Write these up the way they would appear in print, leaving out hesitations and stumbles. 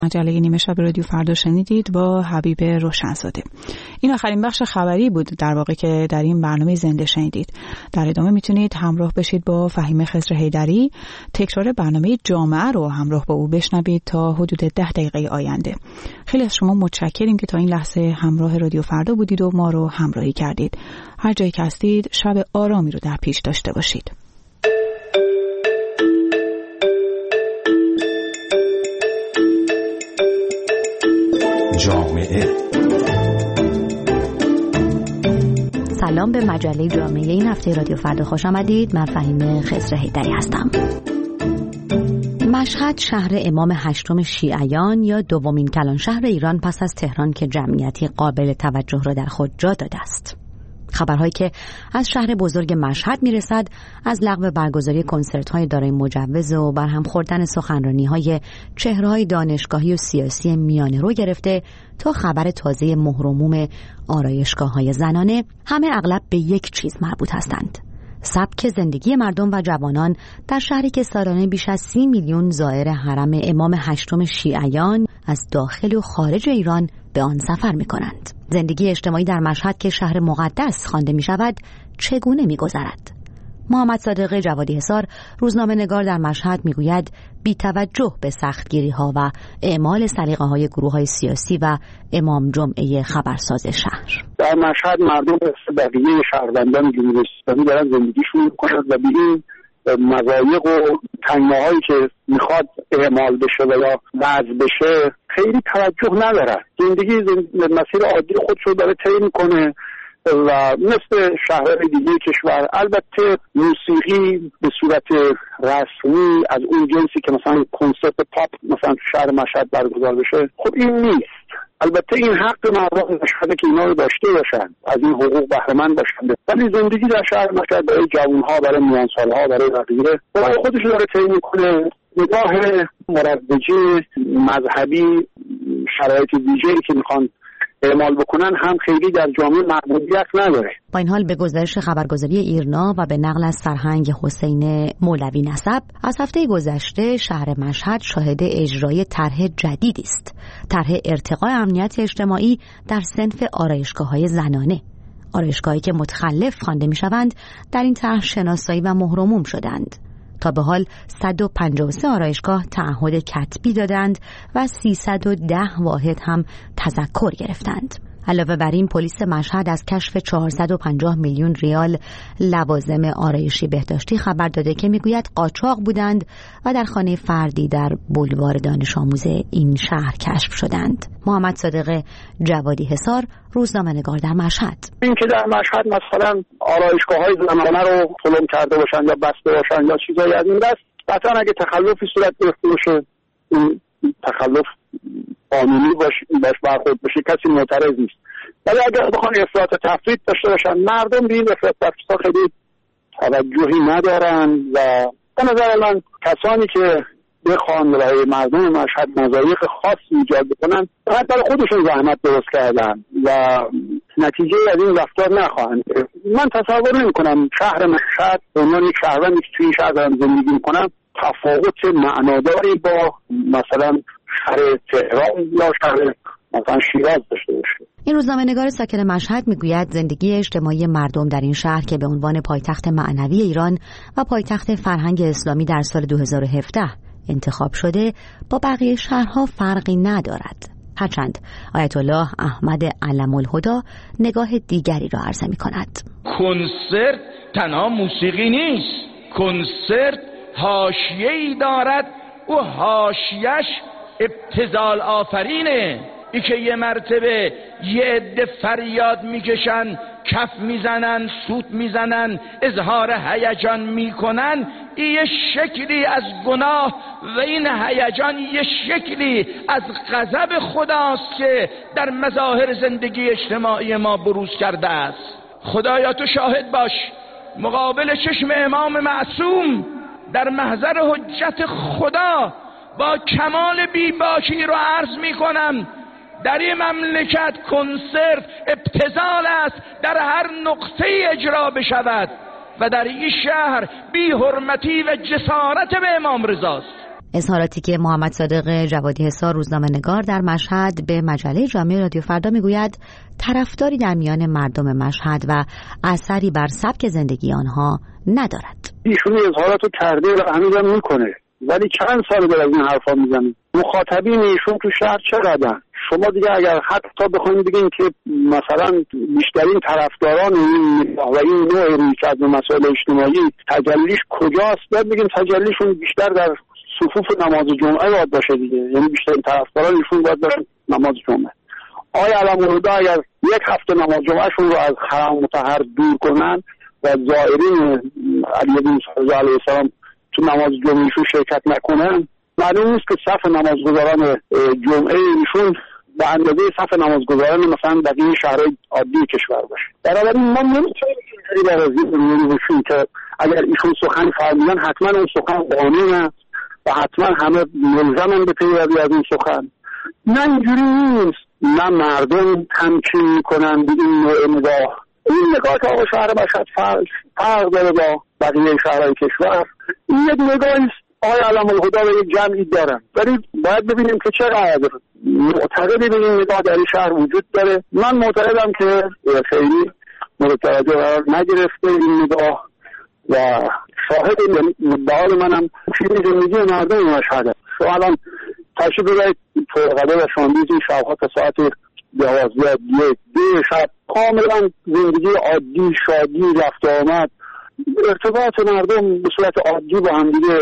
مجله نیمه شب رادیو فردا شنیدید با حبیب روشنزاده. این آخرین بخش خبری بود در واقع که در این برنامه زنده شنیدید. در ادامه میتونید همراه بشید با فهیم خضر حیدری، تکرار برنامه جامعه رو همراه با او بشنوید تا حدود 10 دقیقه آینده. خیلی از شما متشکریم که تا این لحظه همراه رادیو فردا بودید و ما رو همراهی کردید. هر جایی که هستید شب آرامی رو در پیش داشته باشید. جامعه. سلام به مجله جامعه این هفته رادیو فردا خوش آمدید. من فهیم خضر حیدری هستم. مشهد شهر امام هشتم شیعیان یا دومین کلان شهر ایران پس از تهران که جمعیتی قابل توجه را در خود جا داده است. خبرهایی که از شهر بزرگ مشهد میرسد از لغو برگزاری کنسرت‌های دارای مجوز و برهم خوردن سخنرانی‌های چهره‌های دانشگاهی و سیاسی میانه رو گرفته تا خبر تازه مهرموم آرایشگاه‌های زنانه، همه اغلب به یک چیز مربوط هستند: سبک زندگی مردم و جوانان در شهری که سالانه بیش از 30 میلیون زائر حرم امام هشتم شیعیان از داخل و خارج ایران به آن سفر می‌کنند. زندگی اجتماعی در مشهد که شهر مقدس خوانده می‌شود چگونه می‌گذرد؟ محمد صادق جوادی حصار، روزنامه‌نگار در مشهد، می‌گوید بی توجه به سختگیری‌ها و اعمال سلیقه‌های گروه‌های سیاسی و امام جمعه خبرساز شهر، در مشهد مردم بقیه شهروندان جمهوری اسلامی دارن زندگیشون می‌کنند و به این مضایق و تنگناهایی که میخواد اعمال بشه و یا وضع بشه خیلی توجه ندارن. زندگی مسیر عادی خودشو داره طی میکنه و مثل شهرهای دیگه کشور. البته موسیقی به صورت رسمی از اون جنسی که مثلا کنسرت پاپ مثلا تو شهر مشهد برگزار بشه، خب این نیست. البته این حق مردم مشهد که اینا رو داشته باشن، از این حقوق بهره مند باشن، ولی زندگی در شهر مشهد برای جوانها، برای میانسالها، برای بقیه برای خودش داره طی میکنه. نگاه مروجه مذهبی، شرایط ویژه‌ای که میخوان اعمال بکنن هم خیلی در جامعه مقبولیت نداره. با این حال به گزارش خبرگزاری ایرنا و به نقل از فرهنگ حسین مولوی نسب، از هفته گذشته شهر مشهد شاهد اجرای طرح جدیدی است: طرح ارتقاء امنیت اجتماعی در صنف آرایشگاه‌های زنانه. آرایشگاهی که متخلف خوانده می‌شوند در این طرح شناسایی و مهرموم شدند. تا به حال 153 آرایشگاه تعهد کتبی دادند و 310 واحد هم تذکر گرفتند. علاوه بر این پلیس مشهد از کشف 450 میلیون ریال لوازم آرایشی بهداشتی خبر داده که میگوید قاچاق بودند و در خانه فردی در بولوار دانش آموز این شهر کشف شدند. محمد صادق جوادی حصار، روزنامه‌نگار در مشهد. این که در مشهد مثلا آرایشگاه‌های زنانه رو پلم کرده باشن یا بسته باشن یا چیزایی از این دست، قطعا اگه تخلفی صورت گرفته باشه، این تخلف قانونی باش برخورد بشه، کسی معترض نیست. ولی اگر بخوان افراط تفرید داشته باشن، مردم به این افراط تفریدها خیلی توجهی ندارن و به نظر من کسانی که بخوان برای مردم مشهد مضایق خاص ایجاد بکنن، فقط برای خودشون زحمت درست کردن و نتیجه از این رفتار نخواهند. من تصور نمی‌کنم شهر مشهد به عنوان یک شهروندی که توی این شهر دارم زندگی می‌کنم تفاوت معناداری با مثلا شهر تهران یا شهر مثلا شیراز داشته باشه. این روزنامه‌نگار ساکن مشهد میگوید زندگی اجتماعی مردم در این شهر که به عنوان پایتخت معنوی ایران و پایتخت فرهنگ اسلامی در سال 2017 انتخاب شده با بقیه شهرها فرقی ندارد. هرچند آیت الله احمد علم الهدا نگاه دیگری را عرضه می‌کند. کنسرت تنها موسیقی نیست. کنسرت حاشیه‌ای دارد و حاشیه‌اش ابتذال آفرینه. ای که یه مرتبه یه عده فریاد میکشن، کف میزنن، سوت میزنن، اظهار هیجان میکنن، این یه شکلی از گناه و این هیجان یه شکلی از غضب خداست که در مظاهر زندگی اجتماعی ما بروز کرده است. خدایا تو شاهد باش، مقابل چشم امام معصوم در محضر حجت خدا با کمال بیباکی رو عرض میکنم، در این مملکت کنسرت ابتذال است در هر نقطه اجرا بشود و در این شهر بی حرمتی و جسارت به امام رضاست. اظهاراتی که محمد صادق جوادی حصار روزنامه‌نگار در مشهد به مجله جامعه رادیو فردا میگوید طرفداری در میان مردم مشهد و اثری بر سبک زندگی آنها ندارد. ایشون اظهاراتو کرده و هنوزم میکنه، ولی چند سال داره از این حرفا میزنه. مخاطبین ایشون تو شهر چقدرن؟ شما دیگه اگر حتی بخواید بگین که مثلا بیشترین طرفداران این و این نوع رویکرد به مسائل اجتماعی تجلیش کجاست، باید بگین تجلیشون بیشتر در صفوف نماز جمعه باید باشه دیگه، یعنی بیشترین طرفداران ایشون باید برن نماز جمعه. آیا علم‌الهدا اگر یک هفته نماز جمعهشون رو از حرم مطهر دور کنن و زائرین علی بن موسی علیه السلام تو نماز جمعهشون شرکت نکنن، معلوم نیست که صف نمازگزاران جمعه ایشون به اندازه صف نمازگزاران مثلا بقیه شهرهای عادی کشور باشه. بنابراین ما نمیتونیم اینجوری برازیم باشیم که اگر ایشون سخن فرمودن حتما اون سخن قانونه و حتما همه ملزمن به پیروی از این سخن. نه، اینجوری نیست. نه مردم تمکین میکنن به این نوع نگاه. این نگاه که آقا شهر مشهد فرق داره با بقیه شهرهای کشور. این یک نگاهی است آقای علم‌الهدا و یک جمعی دارن، ولی باید ببینیم که چقدر معتقدی به این نگاه در این شهر وجود داره. من معتقدم که خیلی مورد توجه قرار نگرفته این نگاه و شاهد مدعای منم فیلم زندگی مردم مشهد. شما الان تشریف ببرید فرقده و شاندیز این شبها تا ساعت 12 دو شب کاملا زندگی عادی، شادی، رفت آمد، ارتباط مردم به صورت عادی با هم دیگه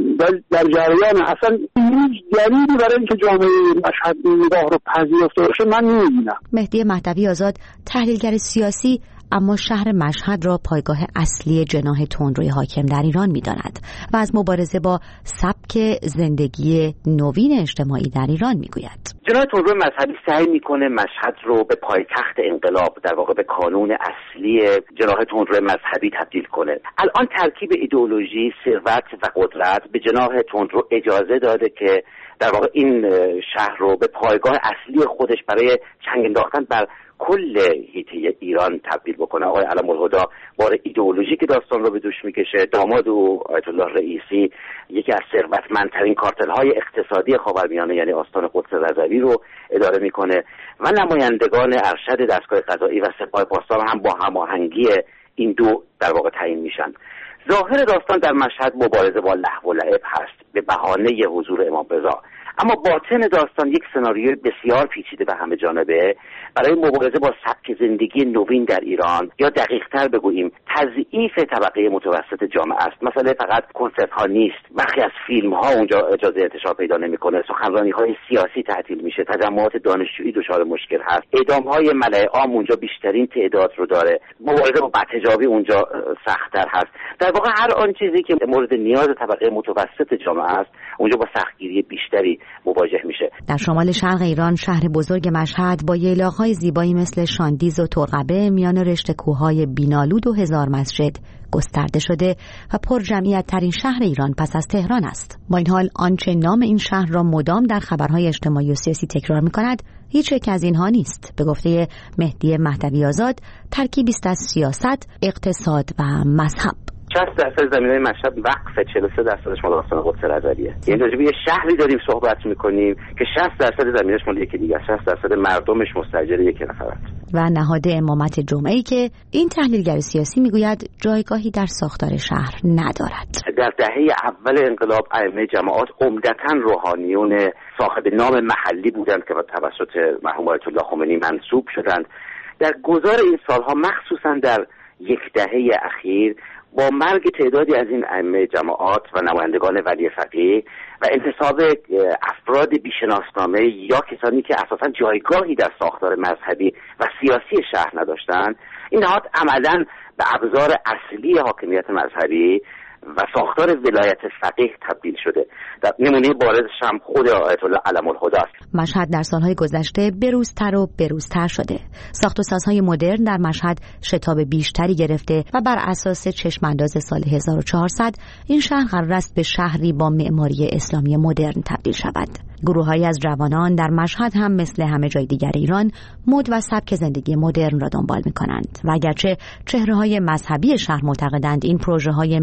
در جریان. اصلا هیچ دلیلی برای اینکه جامعه مشهد این نگاه رو پذیرفته باشه من نمی‌بینم. مهدی مهدوی آزاد تحلیلگر سیاسی اما شهر مشهد را پایگاه اصلی جناح تندروی حاکم در ایران می‌داند و از مبارزه با سبک زندگی نوین اجتماعی در ایران می‌گوید. جناح تندروی مذهبی سعی می‌کنه مشهد رو به پایتخت انقلاب، در واقع به کانون اصلی جناح تندروی مذهبی تبدیل کنه. الان ترکیب ایدئولوژی، ثروت و قدرت به جناح تندرو اجازه داده که در واقع این شهر رو به پایگاه اصلی خودش برای چنگ انداختن بر کل حیطه ایران تبدیل بکنه. آقای علم‌الهدا بار ایدئولوژی که داستان رو به دوش میکشه، داماد او آیت الله رئیسی یکی از ثروتمندترین کارتل‌های اقتصادی خاورمیانه یعنی آستان قدس رضوی رو اداره میکنه و نمایندگان ارشد دستگاه قضایی و سپاه پاسدار هم با هماهنگی این دو در واقع تعیین میشن. ظاهر داستان در مشهد مبارزه با لهو و لعب هست به بهانه حضور امام رضا، اما باطن داستان یک سناریوی بسیار پیچیده و همه جانبه برای مبارزه با سبک زندگی نوین در ایران، یا دقیق‌تر بگوییم تضعیف طبقه متوسط جامعه است. مثلا فقط کنسرت ها نیست، برخی از فیلم ها اونجا اجازه انتشار پیدا نمیکنه، سخنرانی های سیاسی تعطیل میشه، تجمعات دانشجویی دچار مشکل هست، اعدام های ملأ عام اونجا بیشترین تعداد رو داره، مبارزه با بدحجابی اونجا سخت‌تر هست. در واقع هر آن چیزی که مورد نیاز طبقه متوسط جامعه است اونجا با سختگیری بیشتری مواجه میشه. در شمال شرق ایران شهر بزرگ مشهد با ییلاق‌های زیبایی مثل شاندیز و ترقبه میان رشته کوههای بینالود و هزار مسجد گسترده شده و پر جمعیت ترین شهر ایران پس از تهران است. با این حال آنچه نام این شهر را مدام در خبرهای اجتماعی و سیاسی تکرار می‌کند هیچ یک از اینها نیست. به گفته مهدی مهدوی آزاد ترکیبی است از سیاست، اقتصاد و مذهب. 60% زمینای مشهد وقف، 43% مال آستان قدس رضویه. یعنی راجع به یه شهری داریم صحبت می‌کنیم که 60% زمینش مال یکی دیگه است، 60% مردمش مستاجر یک نفر است. و نهاد امامت جمعه‌ای که این تحلیلگر سیاسی میگوید جایگاهی در ساختار شهر ندارد. در دهه اول انقلاب ائمه جماعات عمدتاً روحانیون صاحب نام محلی بودند که توسط مرحوم آیت الله خمینی منصوب شدند. در گذار این سالها مخصوصاً در یک دهه اخیر با مرگ تعدادی از این ائمه جماعات و نمایندگان ولی فقیه و انتصاب افراد بیشناسنامه یا کسانی که اساساً جایگاهی در ساختار مذهبی و سیاسی شهر نداشتند، این نهاد عملاً به ابزار اصلی حاکمیت مذهبی و ساختار ولایت فقیه تبدیل شده. در نمونه بارزش هم خود آیت الله علم‌الهدا است. مشهد در سالهای گذشته بروزتر و بروزتر شده. ساخت و سازهای مدرن در مشهد شتاب بیشتری گرفته و بر اساس چشمانداز سال 1400 این شهر قرار است به شهری با معماری اسلامی مدرن تبدیل شود. گروه‌هایی از جوانان در مشهد هم مثل همه جای دیگر ایران مد و سبک زندگی مدرن را دنبال می‌کنند و اگرچه چهره‌های مذهبی شهر معتقدند این پروژه‌های معماری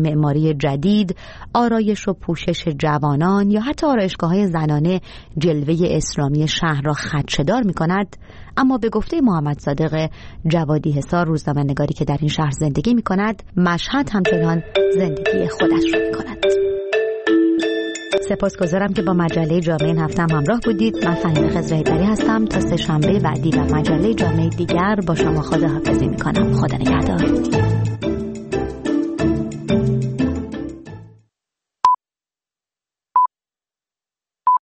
های جدید، آرایش و پوشش جوانان یا حتی آرایشگاه‌های زنانه جلوه اسلامی شهر را خدشه‌دار می‌کند، اما به گفته محمد صادق جوادی حصار، روزنامه‌نگاری که در این شهر زندگی می‌کند، مشهد همچنان زندگی خودش را می‌کند. سپاسگزارم که با مجله جامعه این هفته همراه بودید. من فهیمه خضرهیدری هستم. تا سه شنبه بعدی و مجله جامعه دیگر با شما خداحافظی می‌کنم. خدا نگهدار.